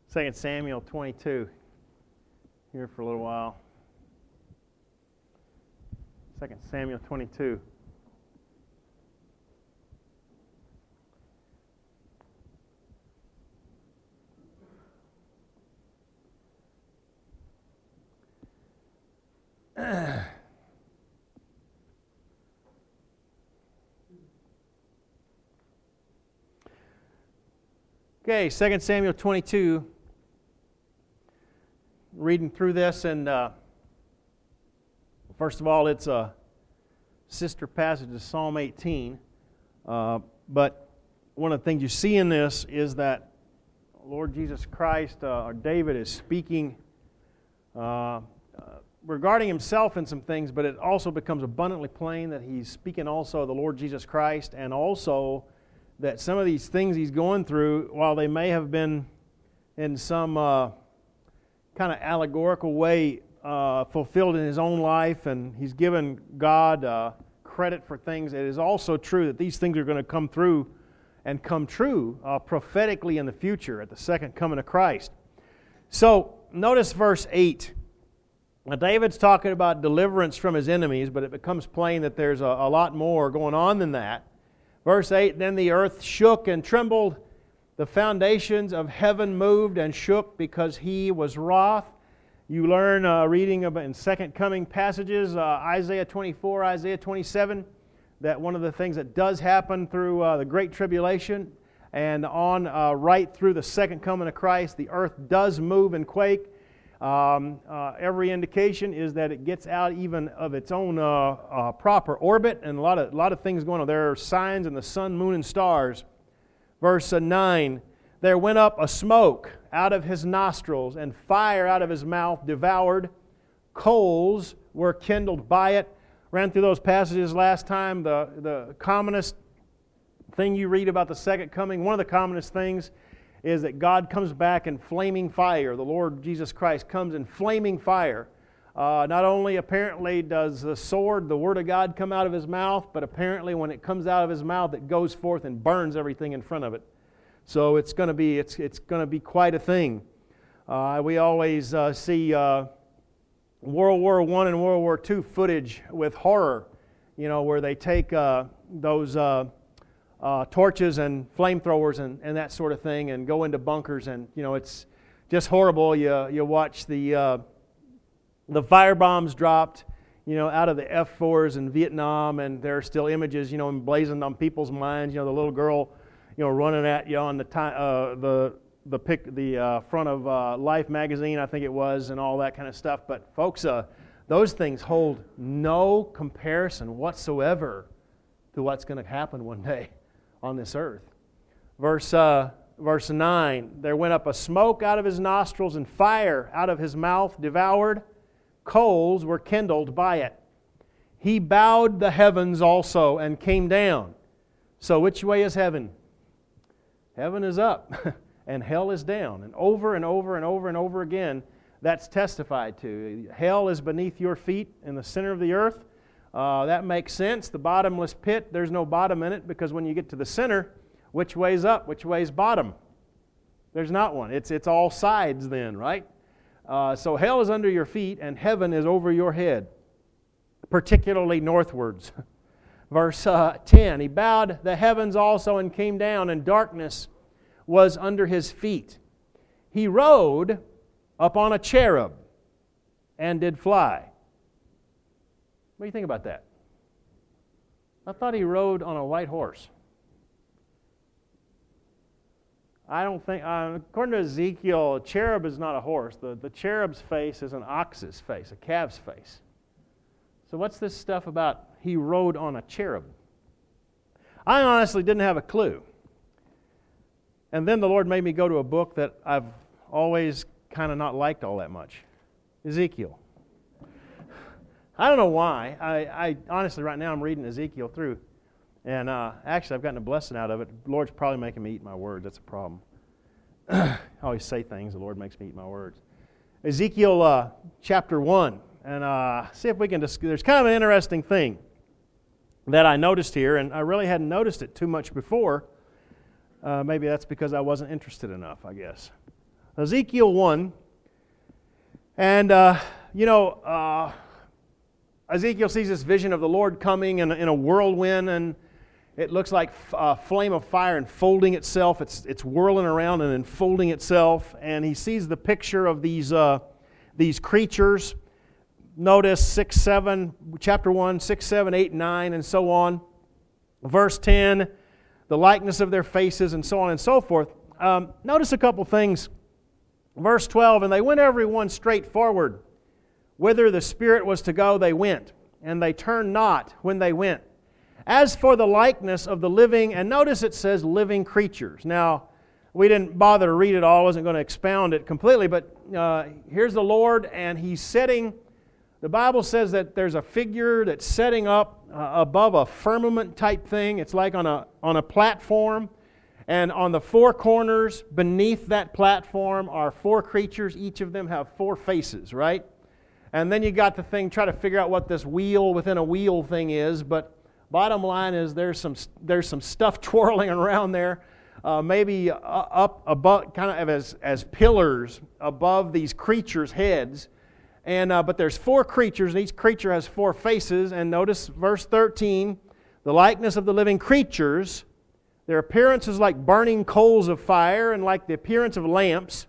2 Samuel 22, here for a little while. 2 Samuel 22. Okay, 2 Samuel 22. Reading through this, and first of all, it's a sister passage of Psalm 18. But one of the things you see in this is that Lord Jesus Christ, or David, is speaking regarding himself and some things, but it also becomes abundantly plain that he's speaking also of the Lord Jesus Christ, and also that some of these things he's going through, while they may have been in some kind of allegorical way fulfilled in his own life, and he's given God credit for things, it is also true that these things are going to come through and come true prophetically in the future at the second coming of Christ. So, notice verse 8. Now, David's talking about deliverance from his enemies, but it becomes plain that there's a lot more going on than that. Verse 8, then the earth shook and trembled, the foundations of heaven moved and shook because he was wroth. You learn reading about in second coming passages, Isaiah 24, Isaiah 27, that one of the things that does happen through the Great Tribulation and on right through the second coming of Christ, the earth does move and quake. Every indication is that it gets out even of its own proper orbit, and a lot of things going on. There are signs in the sun, moon, and stars. Verse 9, there went up a smoke out of his nostrils, and fire out of his mouth devoured. Coals were kindled by it. Ran through those passages last time. The commonest thing you read about the second coming, one of the commonest things is that God comes back in flaming fire. The Lord Jesus Christ comes in flaming fire. Not only apparently does the sword, the Word of God, come out of His mouth, but apparently when it comes out of His mouth, it goes forth and burns everything in front of it. So it's going to be quite a thing. We always see World War I and World War II footage with horror, where they take those torches and flamethrowers and that sort of thing and go into bunkers, and it's just horrible. You watch the firebombs dropped out of the F-4s in Vietnam, and there are still images emblazoned on people's minds. The little girl running at you on the front of Life magazine, I think it was, and all that kind of stuff. But folks, those things hold no comparison whatsoever to what's going to happen one day on this earth. Verse 9, there went up a smoke out of his nostrils, and fire out of his mouth devoured. Coals were kindled by it. He bowed the heavens also and came down. So which way is heaven? Heaven is up, and hell is down. And over and over and over and over again, that's testified to. Hell is beneath your feet in the center of the earth. That makes sense. The bottomless pit, there's no bottom in it, because when you get to the center, which way's up, which way's bottom? There's not one. It's all sides then, right? So hell is under your feet, and heaven is over your head, particularly northwards. Verse 10, he bowed the heavens also and came down, and darkness was under his feet. He rode upon a cherub and did fly. What do you think about that? I thought he rode on a white horse. I don't think, according to Ezekiel, a cherub is not a horse. The cherub's face is an ox's face, a calf's face. So what's this stuff about he rode on a cherub? I honestly didn't have a clue. And then the Lord made me go to a book that I've always kind of not liked all that much. Ezekiel. I don't know why. I honestly, right now, I'm reading Ezekiel through. And actually, I've gotten a blessing out of it. The Lord's probably making me eat my words. That's a problem. I always say things. The Lord makes me eat my words. Ezekiel chapter 1. And see if we can just... There's kind of an interesting thing that I noticed here, and I really hadn't noticed it too much before. Maybe that's because I wasn't interested enough, I guess. Ezekiel 1. And, Ezekiel sees this vision of the Lord coming in a whirlwind, and it looks like a flame of fire enfolding itself. It's whirling around and enfolding itself, and he sees the picture of these creatures. Notice chapter 1, 6, 7, 8, 9, and so on. Verse 10, the likeness of their faces, and so on and so forth. Notice a couple things. Verse 12, and they went every one straight forward. Whither the Spirit was to go, they went, and they turned not when they went. As for the likeness of the living, and notice it says living creatures. Now, we didn't bother to read it all. I wasn't going to expound it completely, but here's the Lord, and He's setting, the Bible says that there's a figure that's setting up above a firmament type thing. It's like on a platform, and on the four corners beneath that platform are four creatures. Each of them have four faces, right? And then you got the thing, try to figure out what this wheel within a wheel thing is, but bottom line is there's some stuff twirling around there, maybe up above, kind of as pillars above these creatures' heads. And but there's four creatures, and each creature has four faces. And notice verse 13, the likeness of the living creatures, their appearance is like burning coals of fire, and like the appearance of lamps.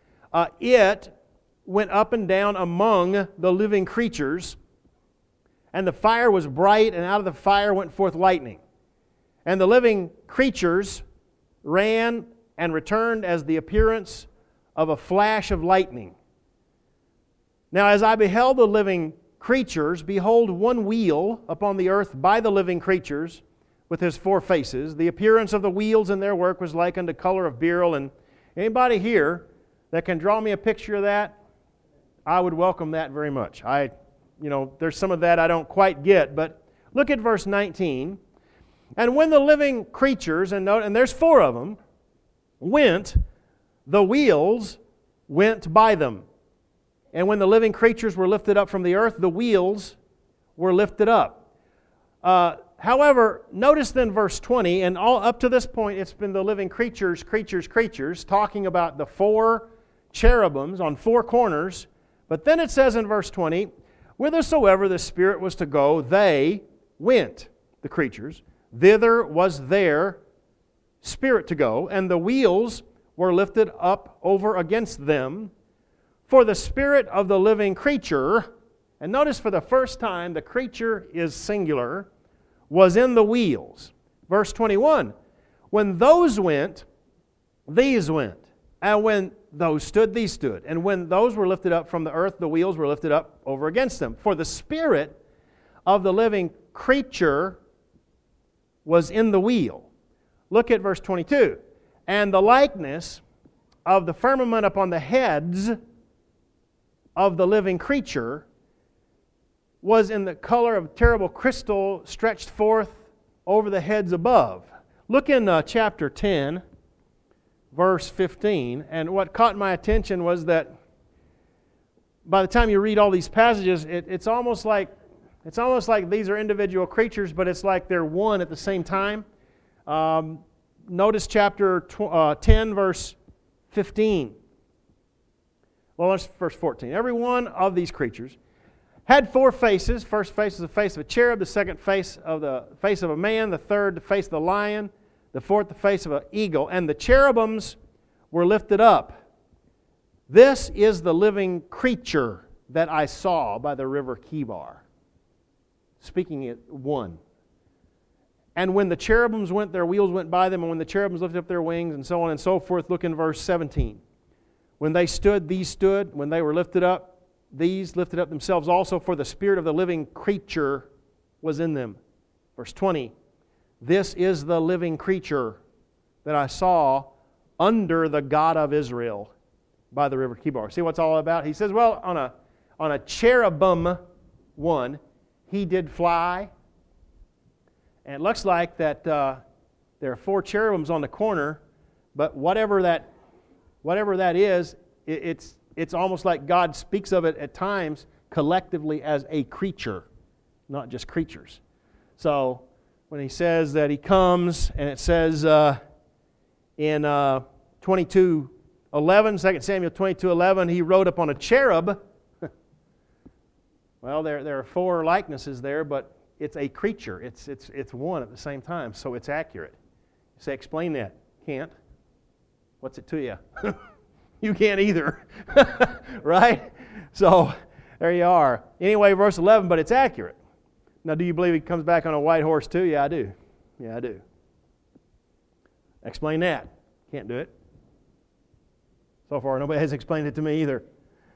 It went up and down among the living creatures, and the fire was bright, and out of the fire went forth lightning. And the living creatures ran and returned as the appearance of a flash of lightning. Now as I beheld the living creatures, behold, one wheel upon the earth by the living creatures, with his four faces. The appearance of the wheels in their work was like unto color of beryl. And anybody here that can draw me a picture of that, I would welcome that very much. There's some of that I don't quite get, but look at verse 19. And when the living creatures, and there's four of them, went, the wheels went by them. And when the living creatures were lifted up from the earth, the wheels were lifted up. However, notice then verse 20, and all up to this point it's been the living creatures, talking about the four cherubims on four corners. But then it says in verse 20, whithersoever the Spirit was to go, they went, the creatures. Thither was their spirit to go, and the wheels were lifted up over against them. For the spirit of the living creature, and notice for the first time the creature is singular, was in the wheels. Verse 21, when those went, these went. And when those stood, these stood. And when those were lifted up from the earth, the wheels were lifted up over against them. For the spirit of the living creature was in the wheel. Look at verse 22. And the likeness of the firmament upon the heads of the living creature was in the color of terrible crystal stretched forth over the heads above. Look in chapter 10, verse 15, and what caught my attention was that by the time you read all these passages, it's almost like these are individual creatures, but it's like they're one at the same time. Notice chapter 10, verse 15. Well, that's verse 14. Every one of these creatures had four faces. First face is the face of a cherub, the second face of the face of a man, the third the face of the lion, the fourth the face of an eagle, and the cherubims were lifted up. This is the living creature that I saw by the river Kibar. Speaking it one. And when the cherubims went, their wheels went by them, and when the cherubims lifted up their wings, and so on and so forth. Look in verse 17. When they stood, these stood. When they were lifted up, these lifted up themselves also, for the spirit of the living creature was in them. Verse 20. This is the living creature that I saw under the God of Israel by the river Kibar. See what it's all about? He says, well, on a cherubim one, he did fly. And it looks like that there are four cherubims on the corner, but whatever that is, it's almost like God speaks of it at times collectively as a creature, not just creatures. So when he says that he comes, and it says in 22, 11, 2 Samuel 22:11, he rode upon a cherub. Well, there are four likenesses there, but it's a creature. It's one at the same time, so it's accurate. You say, explain that. Can't. What's it to you? You can't either. Right? So, there you are. Anyway, verse 11, but it's accurate. Now, do you believe he comes back on a white horse too? Yeah, I do. Yeah, I do. Explain that. Can't do it. So far, nobody has explained it to me either.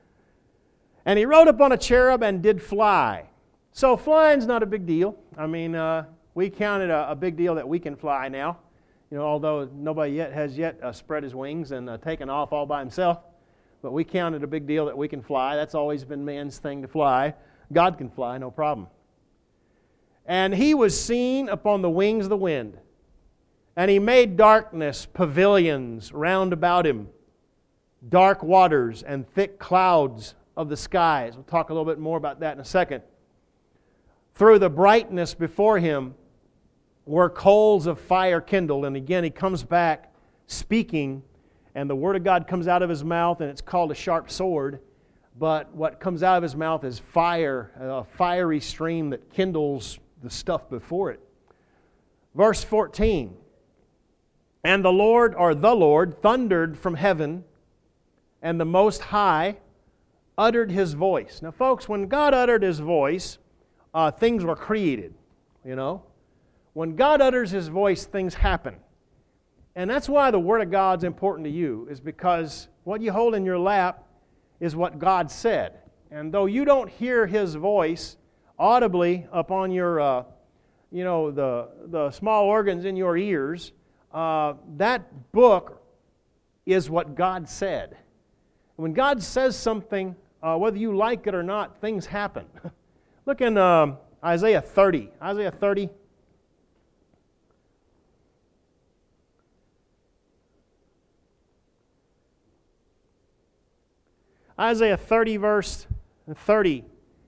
And he rode upon a cherub and did fly. So flying's not a big deal. I mean, we count it a big deal that we can fly now. You know, although nobody has yet spread his wings and taken off all by himself. But we count it a big deal that we can fly. That's always been man's thing to fly. God can fly, no problem. And he was seen upon the wings of the wind. And he made darkness, pavilions round about him, dark waters and thick clouds of the skies. We'll talk a little bit more about that in a second. Through the brightness before him were coals of fire kindled. And again, he comes back speaking, and the Word of God comes out of his mouth, and it's called a sharp sword. But what comes out of his mouth is fire, a fiery stream that kindles the stuff before it. Verse 14. And the Lord thundered from heaven, and the Most High uttered His voice. Now, folks, when God uttered His voice, things were created, you know. When God utters His voice, things happen. And that's why the Word of God's important to you, is because what you hold in your lap is what God said. And though you don't hear His voice audibly upon your, the small organs in your ears, that book is what God said. When God says something, whether you like it or not, things happen. Look in Isaiah 30. Isaiah 30. Isaiah 30, verse 30.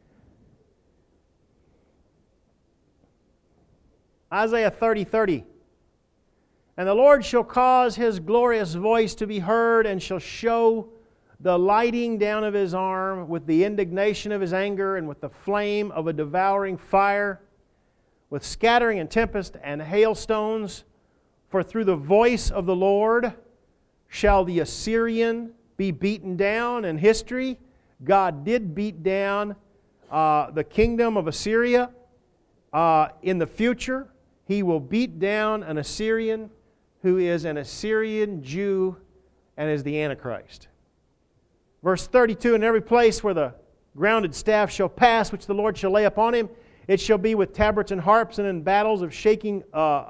Isaiah 30, 30. And the Lord shall cause His glorious voice to be heard, and shall show the lighting down of His arm with the indignation of His anger, and with the flame of a devouring fire, with scattering and tempest and hailstones. For through the voice of the Lord shall the Assyrian be beaten down. In history, God did beat down the kingdom of Assyria. In the future, He will beat down an Assyrian who is an Assyrian Jew and is the Antichrist. Verse 32, in every place where the grounded staff shall pass, which the Lord shall lay upon him, it shall be with tabrets and harps, and in battles of shaking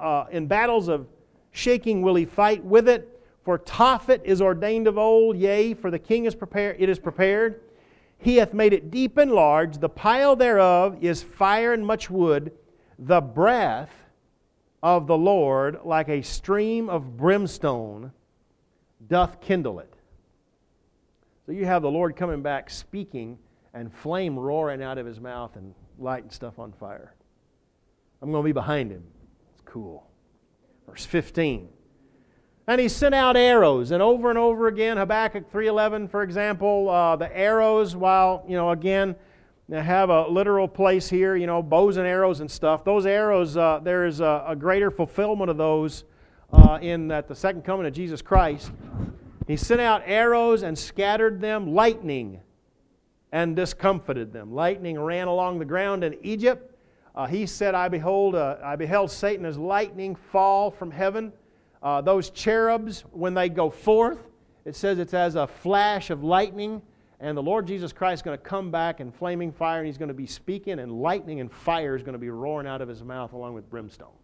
will he fight with it. For Tophet is ordained of old, yea, for the king is prepared. It is prepared. He hath made it deep and large. The pile thereof is fire and much wood. The breath of the Lord, like a stream of brimstone, doth kindle it. So you have the Lord coming back speaking, and flame roaring out of His mouth and lighting stuff on fire. I'm going to be behind Him. It's cool. Verse 15. And He sent out arrows, and over again, Habakkuk 3:11, for example, the arrows, while, again, they have a literal place here, bows and arrows and stuff. Those arrows, there is a greater fulfillment of those at the second coming of Jesus Christ. He sent out arrows and scattered them, lightning, and discomfited them. Lightning ran along the ground in Egypt. He said, I beheld Satan as lightning fall from heaven. Those cherubs, when they go forth, it says it's as a flash of lightning, and the Lord Jesus Christ is going to come back in flaming fire, and He's going to be speaking, and lightning and fire is going to be roaring out of His mouth along with brimstone.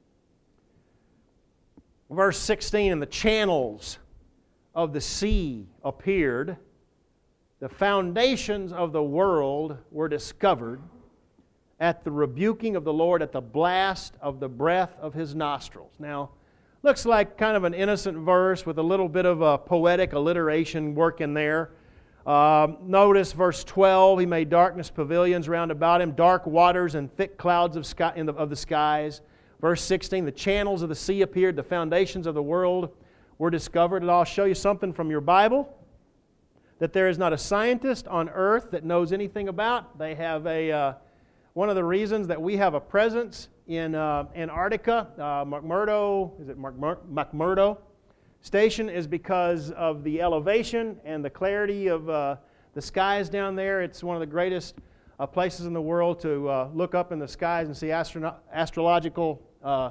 Verse 16, and the channels of the sea appeared. The foundations of the world were discovered at the rebuking of the Lord, at the blast of the breath of His nostrils. Now, looks like kind of an innocent verse with a little bit of a poetic alliteration work in there. Notice verse 12, He made darkness pavilions round about Him, dark waters and thick clouds of the skies. Verse 16, the channels of the sea appeared, the foundations of the world were discovered. And I'll show you something from your Bible that there is not a scientist on earth that knows anything about. They have one of the reasons that we have a presence in Antarctica, McMurdo Station, is because of the elevation and the clarity of the skies down there. It's one of the greatest places in the world to look up in the skies and see astronomical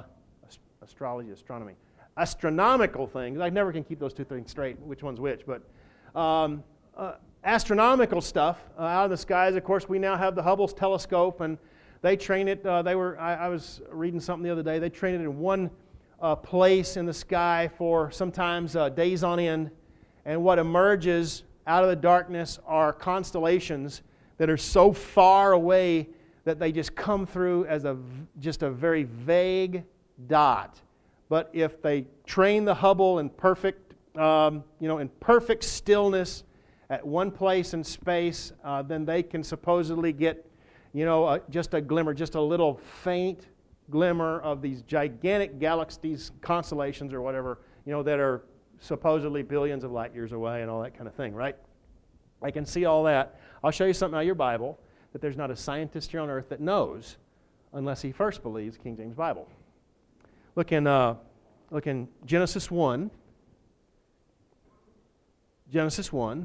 things. I never can keep those two things straight, which one's which, but astronomical stuff out of the skies. Of course, we now have the Hubble telescope, and they train it. I was reading something the other day. They train it in one place in the sky for sometimes days on end, and what emerges out of the darkness are constellations that are so far away that they just come through as just a very vague dot. But if they train the Hubble in perfect stillness at one place in space, then they can supposedly get, just a glimmer, just a little faint glimmer of these gigantic galaxies, constellations, or whatever, that are supposedly billions of light years away and all that kind of thing, right? I can see all that. I'll show you something out of your Bible that there's not a scientist here on earth that knows unless he first believes King James Bible. Look in Genesis 1. Genesis 1.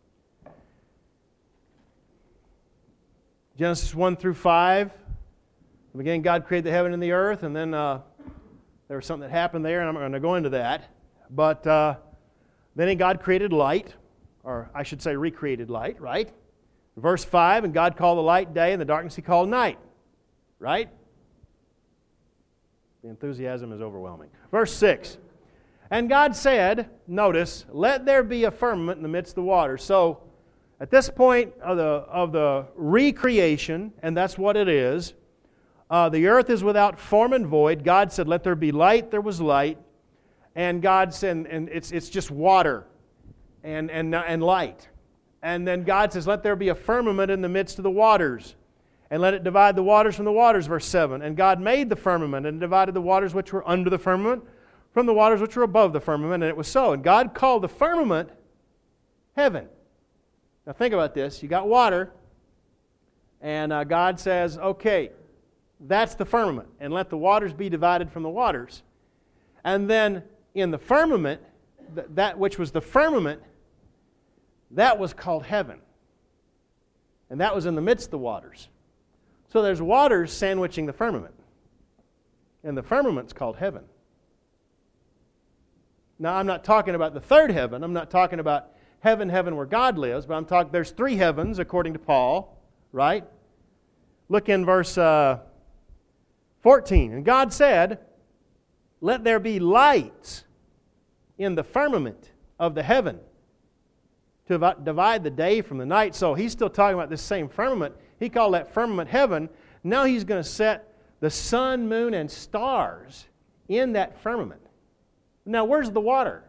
Genesis 1 through 5. In the beginning, God created the heaven and the earth, and then there was something that happened there, and I'm not going to go into that. But then God created light, or I should say recreated light, right? Verse 5, and God called the light day, and the darkness He called night, right? The enthusiasm is overwhelming. Verse 6, and God said, notice, let there be a firmament in the midst of the waters. So, at this point of the recreation, and that's what it is, the earth is without form and void. God said, let there be light. There was light. And God said, and it's just water and light. And then God says, let there be a firmament in the midst of the waters, and let it divide the waters from the waters, verse 7. And God made the firmament and divided the waters which were under the firmament from the waters which were above the firmament, and it was so. And God called the firmament heaven. Now think about this. You got water, and God says, okay, that's the firmament, and let the waters be divided from the waters. And then in the firmament, that which was the firmament, that was called heaven. And that was in the midst of the waters. So there's waters sandwiching the firmament. And the firmament's called heaven. Now, I'm not talking about the third heaven. I'm not talking about heaven where God lives, but I'm talking, there's three heavens according to Paul, right? Look in verse 14. And God said, let there be lights in the firmament of the heaven to divide the day from the night. So he's still talking about this same firmament. He called that firmament heaven. Now he's going to set the sun, moon, and stars in that firmament. Now where's the water?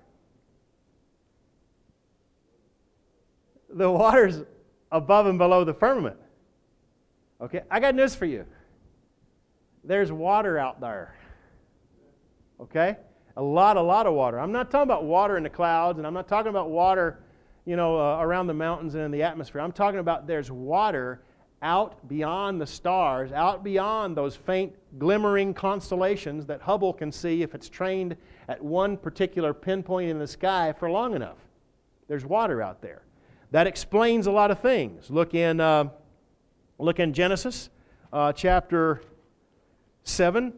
The water's above and below the firmament. Okay, I got news for you. There's water out there. Okay? A lot of water. I'm not talking about water in the clouds, and I'm not talking about water, around the mountains and in the atmosphere. I'm talking about there's water out beyond the stars, out beyond those faint glimmering constellations that Hubble can see if it's trained at one particular pinpoint in the sky for long enough. There's water out there. That explains a lot of things. Look in Genesis chapter 7.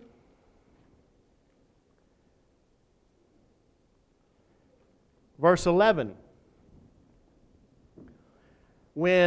Verse 11. When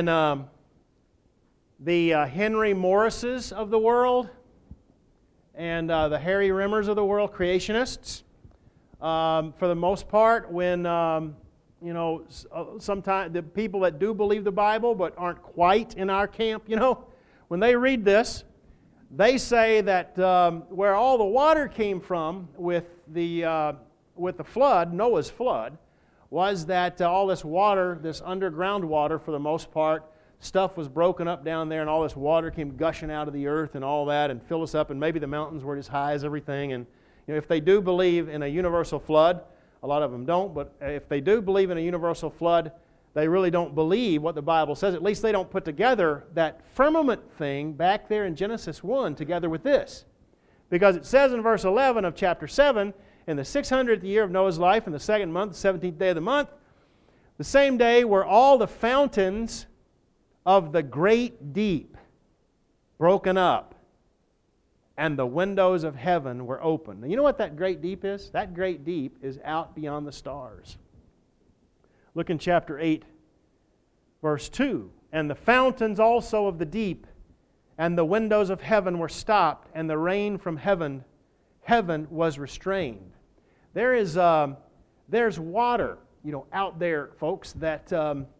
the Henry Morrises of the world and the Harry Rimmers of the world, creationists, for the most part, when sometimes the people that do believe the Bible but aren't quite in our camp, when they read this, they say that where all the water came from with the flood, Noah's flood, was that all this water, this underground water for the most part, stuff was broken up down there and all this water came gushing out of the earth and all that and filled us up, and maybe the mountains were as high as everything. And if they do believe in a universal flood, A lot of them don't, but if they do believe in a universal flood, they really don't believe what the Bible says. At least they don't put together that firmament thing back there in Genesis 1 together with this. Because it says in verse 11 of chapter 7, in the 600th year of Noah's life, in the second month, the 17th day of the month, the same day were all the fountains of the great deep broken up, and the windows of heaven were opened. Now, you know what that great deep is? That great deep is out beyond the stars. Look in chapter 8, verse 2. And the fountains also of the deep and the windows of heaven were stopped, and the rain from heaven was restrained. There's water, out there, folks, that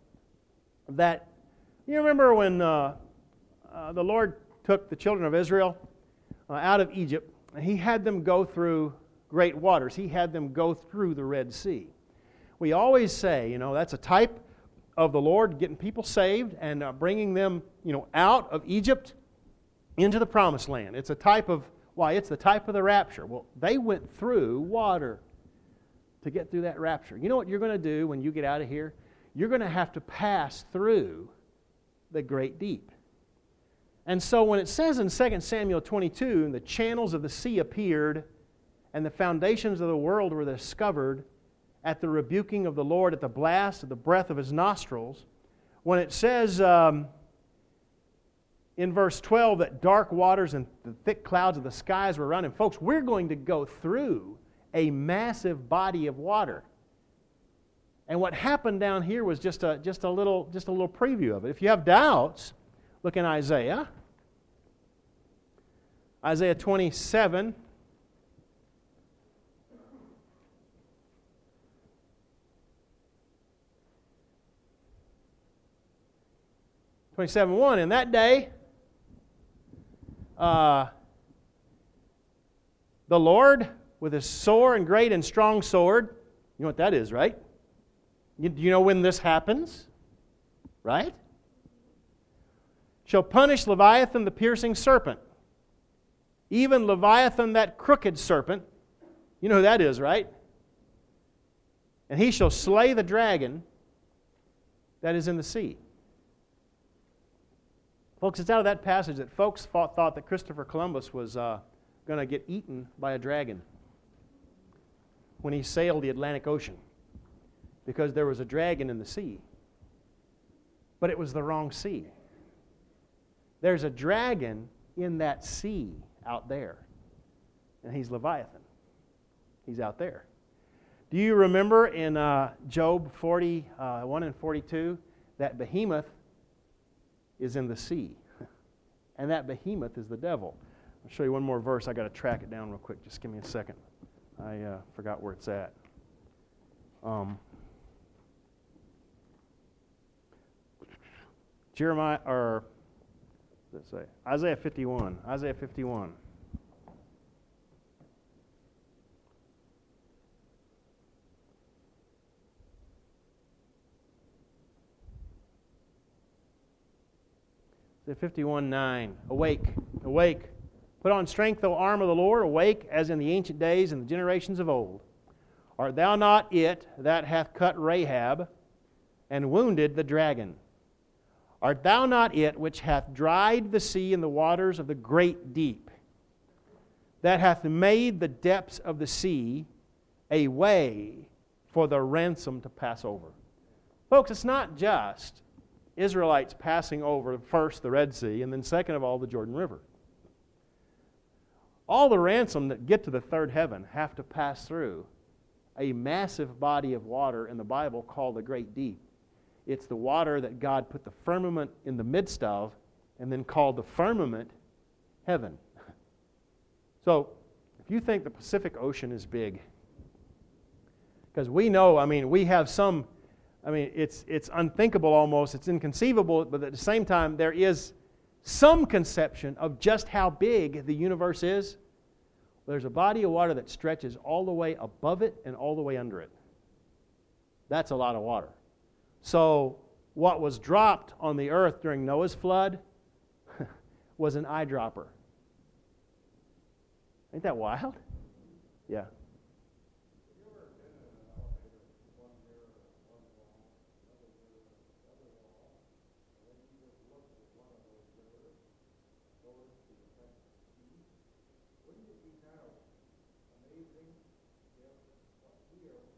you remember when the Lord took the children of Israel out of Egypt, and He had them go through great waters. He had them go through the Red Sea. We always say, that's a type of the Lord getting people saved and bringing them, out of Egypt into the Promised Land. It's a type of, it's the type of the rapture. Well, they went through water to get through that rapture. You know what you're going to do when you get out of here? You're going to have to pass through the great deep. And so when it says in 2 Samuel 22, the channels of the sea appeared and the foundations of the world were discovered at the rebuking of the Lord, at the blast of the breath of His nostrils, when it says in verse 12 that dark waters and the thick clouds of the skies were around Him, folks, we're going to go through a massive body of water. And what happened down here was just a little preview of it. If you have doubts, look in Isaiah 27. In that day, the Lord with His sore and great and strong sword, you know what that is, right? Do you know when this happens? Right? Shall punish Leviathan the piercing serpent, even Leviathan that crooked serpent. You know who that is, right? And he shall slay the dragon that is in the sea. Folks, it's out of that passage that folks thought that Christopher Columbus was going to get eaten by a dragon when he sailed the Atlantic Ocean, because there was a dragon in the sea. But it was the wrong sea. There's a dragon in that sea out there, and he's Leviathan. He's out there. Do you remember in Job 41 and 42 that behemoth is in the sea, and that behemoth is the devil? I'll show you one more verse. I got to track it down real quick. Just give me a second. I forgot where it's at. Jeremiah, or let's say Isaiah 51. Isaiah 51. Isaiah 51:9. Awake, awake. Put on strength, O arm of the Lord. Awake as in the ancient days and the generations of old. Art thou not it that hath cut Rahab and wounded the dragon? Art thou not it which hath dried the sea in the waters of the great deep, that hath made the depths of the sea a way for the ransom to pass over? Folks, it's not just Israelites passing over first the Red Sea and then second of all the Jordan River. All the ransom that get to the third heaven have to pass through a massive body of water in the Bible called the Great Deep. It's the water that God put the firmament in the midst of and then called the firmament heaven. So, if you think the Pacific Ocean is big, because we know, we have some, it's unthinkable almost, it's inconceivable, but at the same time, there is some conception of just how big the universe is. There's a body of water that stretches all the way above it and all the way under it. That's a lot of water. So what was dropped on the earth during Noah's flood was an eyedropper. Ain't that wild? Yeah.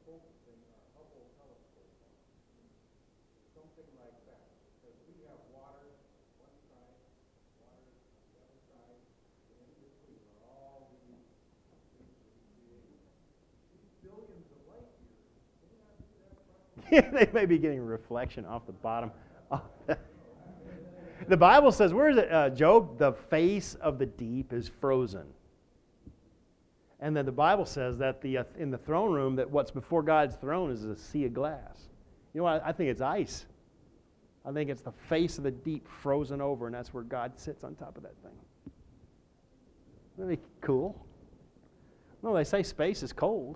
focusing our Hubble telescope on. Something like that. Because we have water on one side, water on the other side, and in between are all these things that we created. These billions of light years, can you not see that? They may be getting reflection off the bottom. The Bible says, where is it, Job? The face of the deep is frozen. And then the Bible says that in the throne room, that what's before God's throne is a sea of glass. You know what? I think it's ice. I think it's the face of the deep frozen over, and that's where God sits on top of that thing. Isn't that cool? No, they say space is cold.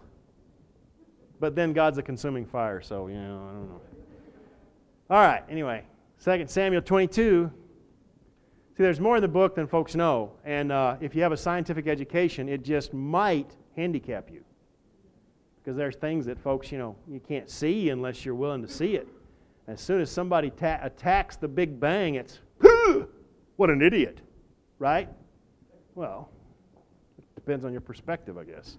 But then God's a consuming fire, so, I don't know. All right, anyway, 2 Samuel 22. See, there's more in the book than folks know. And if you have a scientific education, it just might handicap you. Because there's things that folks, you can't see unless you're willing to see it. As soon as somebody attacks the Big Bang, it's, what an idiot, right? Well, it depends on your perspective, I guess.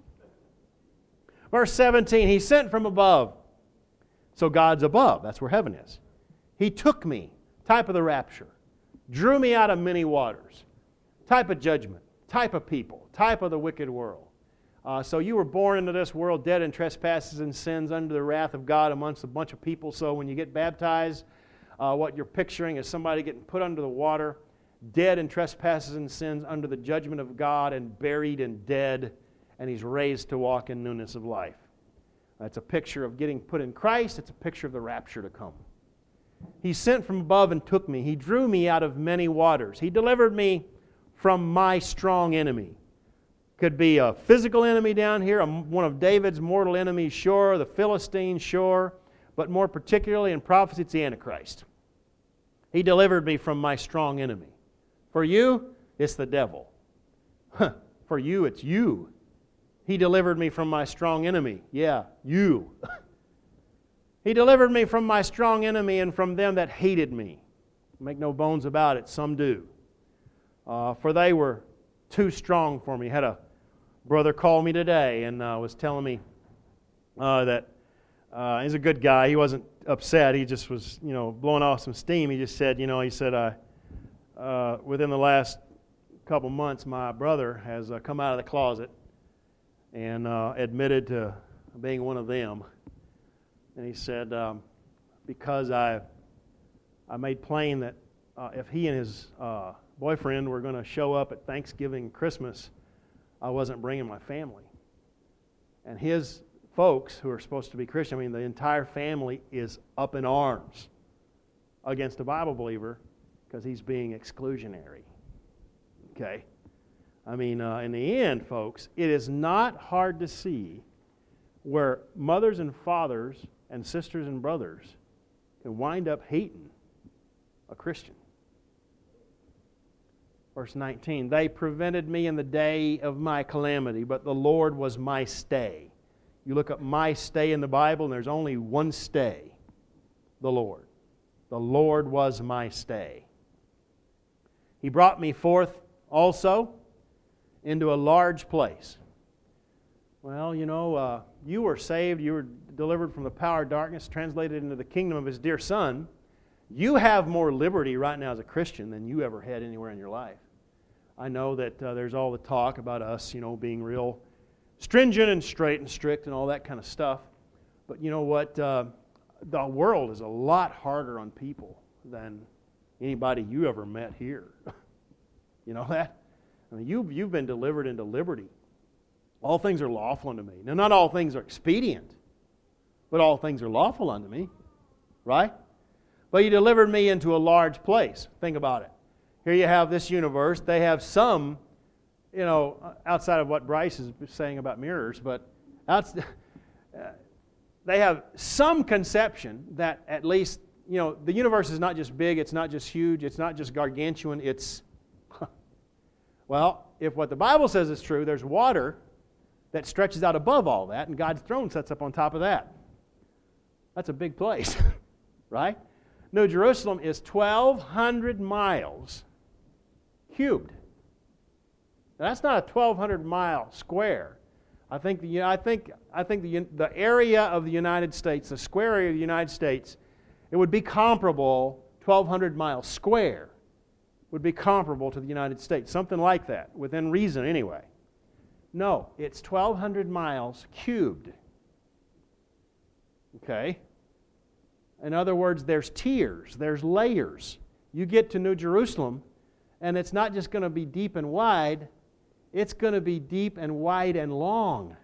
Verse 17, He sent from above. So God's above. That's where heaven is. He took me, type of the rapture. Drew me out of many waters. Type of judgment. Type of people. Type of the wicked world. So you were born into this world dead in trespasses and sins under the wrath of God amongst a bunch of people. So when you get baptized, what you're picturing is somebody getting put under the water, dead in trespasses and sins under the judgment of God and buried and dead, and He's raised to walk in newness of life. It's a picture of getting put in Christ. It's a picture of the rapture to come. He sent from above and took me. He drew me out of many waters. He delivered me from my strong enemy. Could be a physical enemy down here, one of David's mortal enemies, sure, the Philistine, sure, but more particularly in prophecy, it's the Antichrist. He delivered me from my strong enemy. For you, it's the devil. For you, it's you. He delivered me from my strong enemy. Yeah, you. He delivered me from my strong enemy and from them that hated me. Make no bones about it, some do. For they were too strong for me. Had a brother call me today and was telling me that he's a good guy. He wasn't upset. He just was, blowing off some steam. He just said, within the last couple months, my brother has come out of the closet and admitted to being one of them. And he said, because I made plain that if he and his boyfriend were going to show up at Thanksgiving, Christmas, I wasn't bringing my family. And his folks, who are supposed to be Christian, the entire family is up in arms against a Bible believer because he's being exclusionary. Okay? In the end, folks, it is not hard to see where mothers and fathers and sisters and brothers can wind up hating a Christian. Verse 19, they prevented me in the day of my calamity, but the Lord was my stay. You look up my stay in the Bible, and there's only one stay, the Lord. The Lord was my stay. He brought me forth also into a large place. Well, you were saved, you were delivered from the power of darkness, translated into the kingdom of His dear Son. You have more liberty right now as a Christian than you ever had anywhere in your life. I know that there's all the talk about us, being real stringent and straight and strict and all that kind of stuff. But you know what? The world is a lot harder on people than anybody you ever met here. You know that? You've been delivered into liberty. All things are lawful unto me. Now, not all things are expedient, but all things are lawful unto me. Right? But you delivered me into a large place. Think about it. Here you have this universe. They have some, outside of what Bryce is saying about mirrors, but they have some conception that at least, the universe is not just big, it's not just huge, it's not just gargantuan, it's, well, if what the Bible says is true, there's water that stretches out above all that, and God's throne sets up on top of that. That's a big place, right? New Jerusalem is 1,200 miles cubed. Now, that's not a 1,200 mile square. I think the area of the United States, the square area of the United States, it would be comparable, 1,200 miles square, would be comparable to the United States. Something like that, within reason anyway. No, it's 1,200 miles cubed. Okay? In other words, there's tiers, there's layers. You get to New Jerusalem, and it's not just going to be deep and wide, it's going to be deep and wide and long.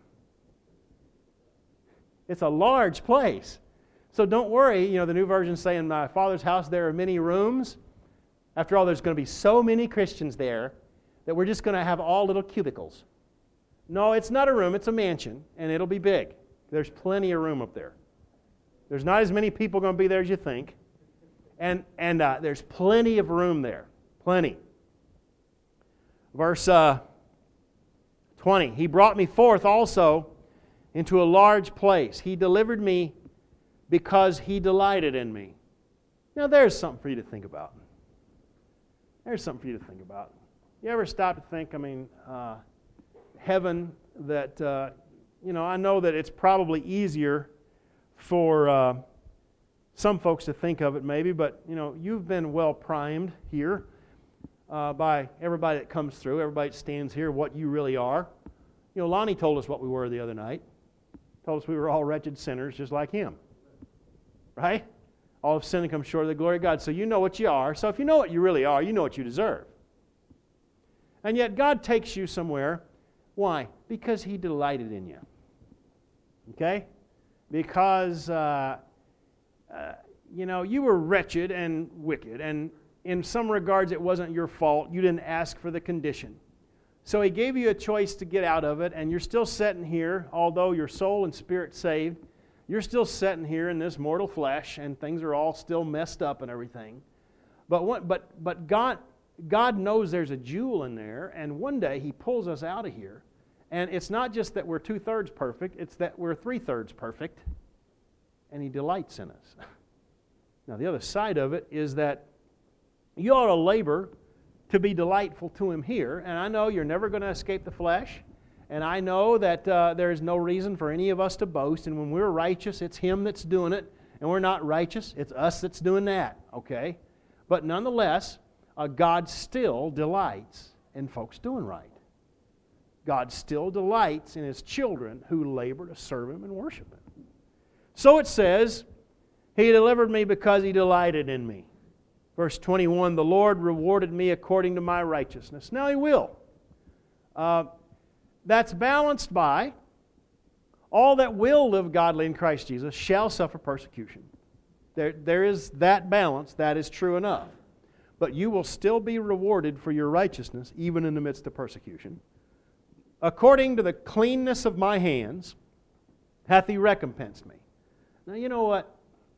It's a large place. So don't worry, the New Version's saying, in my Father's house there are many rooms. After all, there's going to be so many Christians there that we're just going to have all little cubicles. No, it's not a room, it's a mansion, and it'll be big. There's plenty of room up there. There's not as many people going to be there as you think. And there's plenty of room there. Plenty. Verse 20, He brought me forth also into a large place. He delivered me because He delighted in me. Now there's something for you to think about. There's something for you to think about. You ever stop to think, heaven, that, I know that it's probably easier for some folks to think of it maybe, but, you've been well primed here by everybody that comes through, everybody that stands here, what you really are. Lonnie told us what we were the other night. Told us we were all wretched sinners just like Him. Right? All have sinned and come short of the glory of God. So you know what you are. So if you know what you really are, you know what you deserve. And yet God takes you somewhere. Why? Because He delighted in you. Okay? Because, you were wretched and wicked. And in some regards, it wasn't your fault. You didn't ask for the condition. So He gave you a choice to get out of it. And you're still sitting here, although your soul and spirit saved. You're still sitting here in this mortal flesh, and things are all still messed up and everything. But God knows there's a jewel in there, and one day He pulls us out of here. And it's not just that we're 2/3 perfect, it's that we're 3/3 perfect, and He delights in us. Now the other side of it is that you ought to labor to be delightful to Him here, and I know you're never going to escape the flesh. And I know that there is no reason for any of us to boast. And when we're righteous, it's Him that's doing it. And we're not righteous, it's us that's doing that. Okay? But nonetheless, God still delights in folks doing right. God still delights in His children who labor to serve Him and worship Him. So it says, He delivered me because He delighted in me. Verse 21, the Lord rewarded me according to my righteousness. Now He will. That's balanced by all that will live godly in Christ Jesus shall suffer persecution. There is that balance. That is true enough. But you will still be rewarded for your righteousness even in the midst of persecution. According to the cleanness of my hands hath He recompensed me. Now you know what?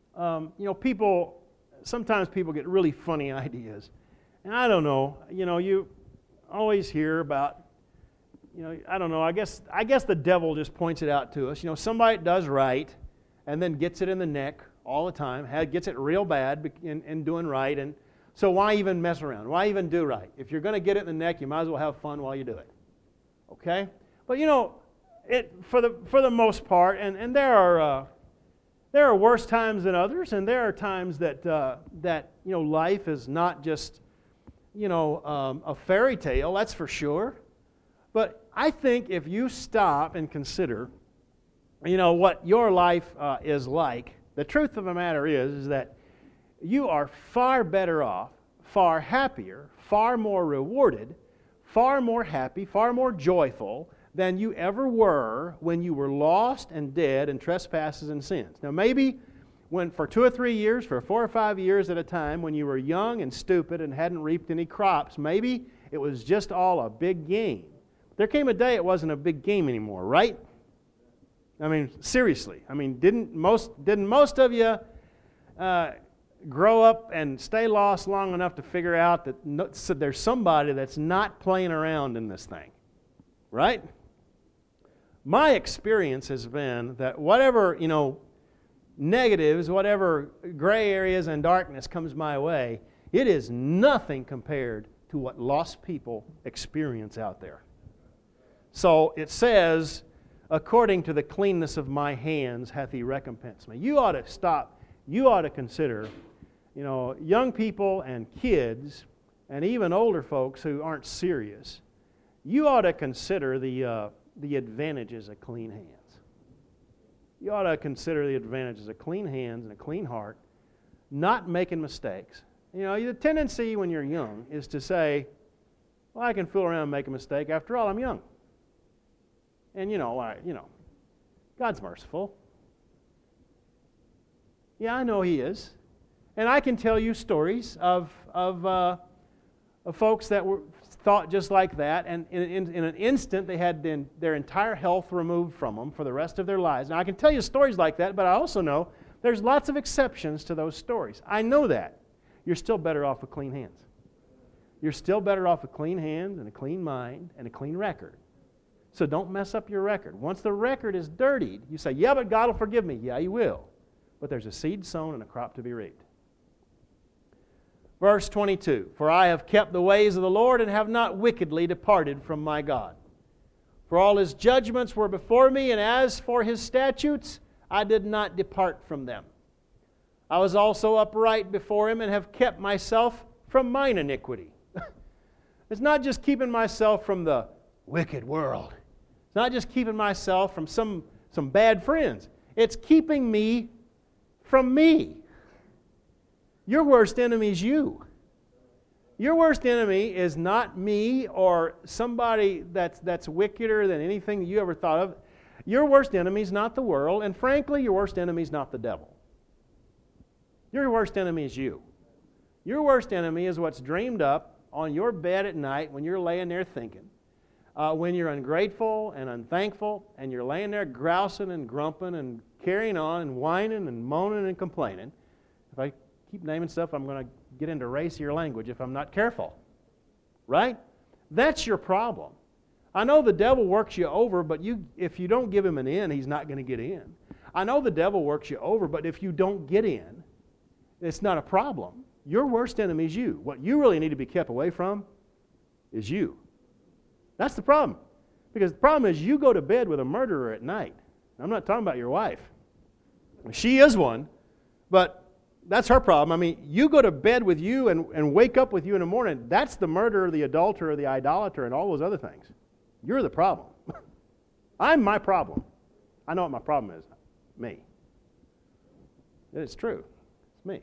Sometimes people get really funny ideas. And I don't know. You always hear about, I don't know, I guess the devil just points it out to us. Somebody does right and then gets it in the neck all the time, gets it real bad in doing right, and so why even mess around? Why even do right? If you're going to get it in the neck, you might as well have fun while you do it. Okay? But for the most part, and there are worse times than others, and there are times that life is not just a fairy tale, that's for sure. But I think if you stop and consider, what your life is like, the truth of the matter is that you are far better off, far happier, far more rewarded, far more happy, far more joyful than you ever were when you were lost and dead in trespasses and sins. Now maybe for 2 or 3 years, for 4 or 5 years at a time, when you were young and stupid and hadn't reaped any crops, maybe it was just all a big game. There came a day it wasn't a big game anymore, right? Seriously. Didn't most of you grow up and stay lost long enough to figure out that there's somebody that's not playing around in this thing, right? My experience has been that whatever, negatives, whatever gray areas and darkness comes my way, it is nothing compared to what lost people experience out there. So it says, according to the cleanness of my hands hath He recompensed me. You ought to stop. You ought to consider, young people and kids and even older folks who aren't serious, you ought to consider the advantages of clean hands. You ought to consider the advantages of clean hands and a clean heart, not making mistakes. The tendency when you're young is to say, well, I can fool around and make a mistake. After all, I'm young. And, God's merciful. Yeah, I know He is. And I can tell you stories of folks that thought just like that, and in an instant they had their entire health removed from them for the rest of their lives. Now, I can tell you stories like that, but I also know there's lots of exceptions to those stories. I know that. You're still better off with clean hands. You're still better off with clean hands and a clean mind and a clean record. So don't mess up your record. Once the record is dirtied, you say, yeah, but God will forgive me. Yeah, He will. But there's a seed sown and a crop to be reaped. Verse 22, for I have kept the ways of the Lord and have not wickedly departed from my God. For all His judgments were before me, and as for His statutes, I did not depart from them. I was also upright before Him and have kept myself from mine iniquity. It's not just keeping myself from the wicked world. It's not just keeping myself from some bad friends. It's keeping me from me. Your worst enemy is you. Your worst enemy is not me or somebody that's wickeder than anything that you ever thought of. Your worst enemy is not the world, and frankly, your worst enemy is not the devil. Your worst enemy is you. Your worst enemy is what's dreamed up on your bed at night when you're laying there thinking. When you're ungrateful and unthankful, and you're laying there grousing and grumping and carrying on and whining and moaning and complaining. If I keep naming stuff, I'm going to get into racier language if I'm not careful. Right? That's your problem. I know the devil works you over, but if you don't give him an in, he's not going to get in. I know the devil works you over, but if you don't get in, it's not a problem. Your worst enemy is you. What you really need to be kept away from is you. That's the problem. Because the problem is you go to bed with a murderer at night. I'm not talking about your wife. She is one, but that's her problem. I mean, you go to bed with you and wake up with you in the morning. That's the murderer, the adulterer, the idolater, and all those other things. You're the problem. I'm my problem. I know what my problem is. Me. It's true. It's me.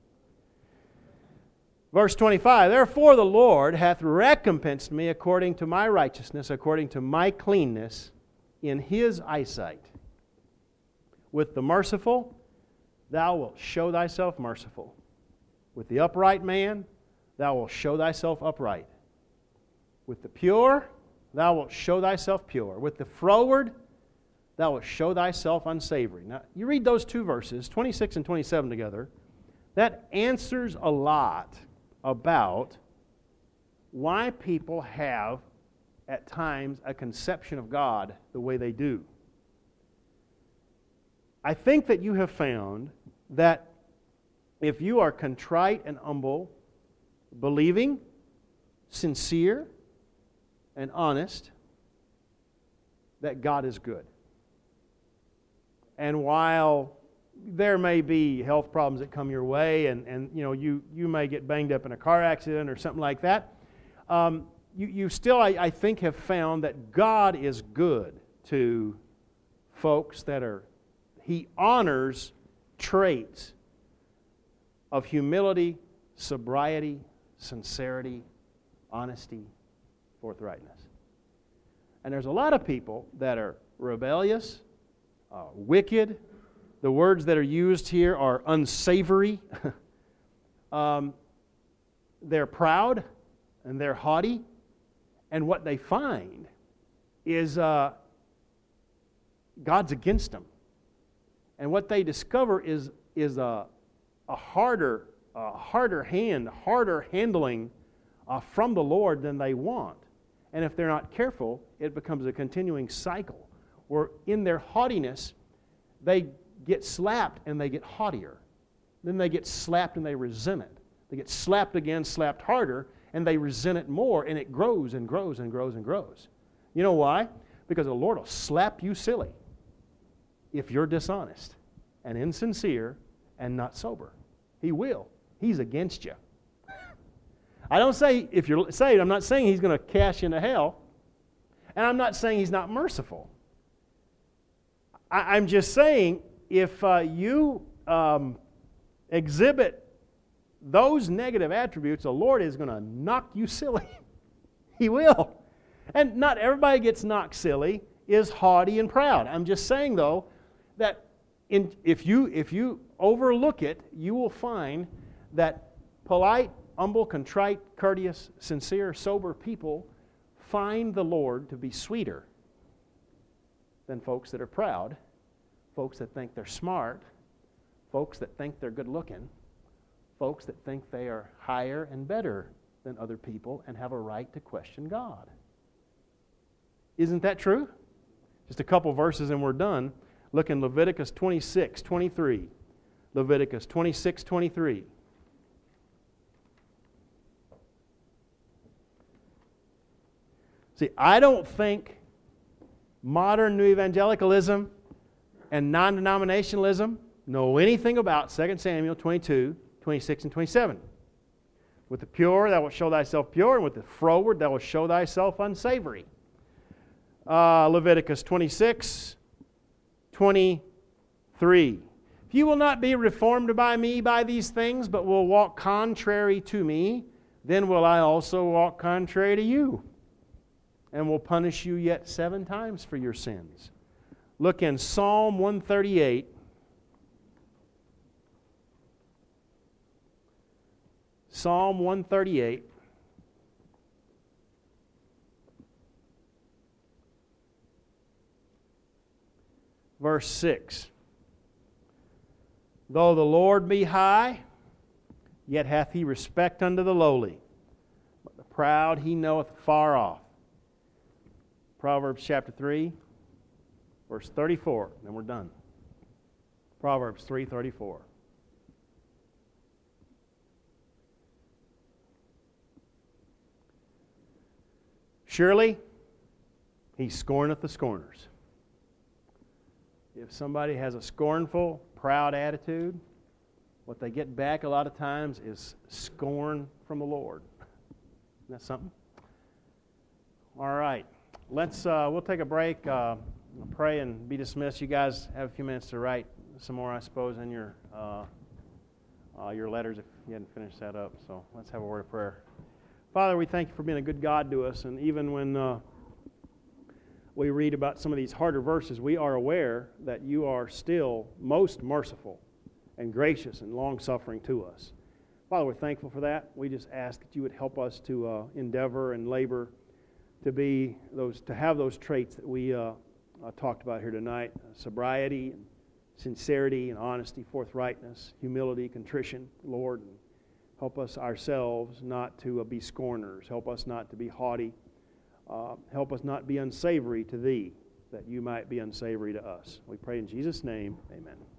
Verse 25, therefore the Lord hath recompensed me according to my righteousness, according to my cleanness in His eyesight. With the merciful, thou wilt show thyself merciful. With the upright man, thou wilt show thyself upright. With the pure, thou wilt show thyself pure. With the froward, thou wilt show thyself unsavory. Now, you read those two verses, 26 and 27 together, that answers a lot about why people have, at times, a conception of God the way they do. I think that you have found that if you are contrite and humble, believing, sincere, and honest, that God is good. And while there may be health problems that come your way, and you may get banged up in a car accident or something like that, you still, I think, have found that God is good to folks that are, He honors traits of humility, sobriety, sincerity, honesty, forthrightness. And there's a lot of people that are rebellious, wicked. The words that are used here are unsavory. They're proud and they're haughty. And what they find is God's against them. And what they discover is a harder handling from the Lord than they want. And if they're not careful, it becomes a continuing cycle where in their haughtiness, they get slapped and they get haughtier. Then they get slapped and they resent it. They get slapped again, slapped harder, and they resent it more, and it grows and grows and grows and grows. You know why? Because the Lord will slap you silly if you're dishonest and insincere and not sober. He will. He's against you. I don't say, if you're saved, I'm not saying He's going to cast you into hell. And I'm not saying He's not merciful. I'm just saying, if you exhibit those negative attributes, the Lord is going to knock you silly. He will. And not everybody gets knocked silly is haughty and proud. I'm just saying, though, that if you overlook it, you will find that polite, humble, contrite, courteous, sincere, sober people find the Lord to be sweeter than folks that are proud, folks that think they're smart, folks that think they're good looking, folks that think they are higher and better than other people and have a right to question God. Isn't that true? Just a couple verses and we're done. Look in Leviticus 26:23. Leviticus 26:23. See, I don't think modern new evangelicalism and non-denominationalism know anything about 2 Samuel 22, 26, and 27. With the pure, thou wilt show thyself pure, and with the froward, thou wilt show thyself unsavory. Leviticus 26, 23. If you will not be reformed by me by these things, but will walk contrary to me, then will I also walk contrary to you, and will punish you yet 7 times for your sins. Look in Psalm 138. Psalm 138. Verse 6. Though the Lord be high, yet hath He respect unto the lowly, but the proud He knoweth far off. Proverbs chapter 3, verse 34, and we're done. Proverbs 3:34. Surely He scorneth the scorners. If somebody has a scornful, proud attitude, what they get back a lot of times is scorn from the Lord. Isn't that something? All right. We'll take a break, pray, and be dismissed. You guys have a few minutes to write some more, I suppose, in your letters if you hadn't finished that up. So let's have a word of prayer. Father, we thank You for being a good God to us, and even when we read about some of these harder verses, we are aware that You are still most merciful and gracious and long-suffering to us. Father, we're thankful for that. We just ask that You would help us to endeavor and labor to have those traits that we talked about here tonight: sobriety, and sincerity, and honesty, forthrightness, humility, contrition. Lord, help us ourselves not to be scorners. Help us not to be haughty. Help us not be unsavory to Thee, that You might be unsavory to us. We pray in Jesus' name, amen.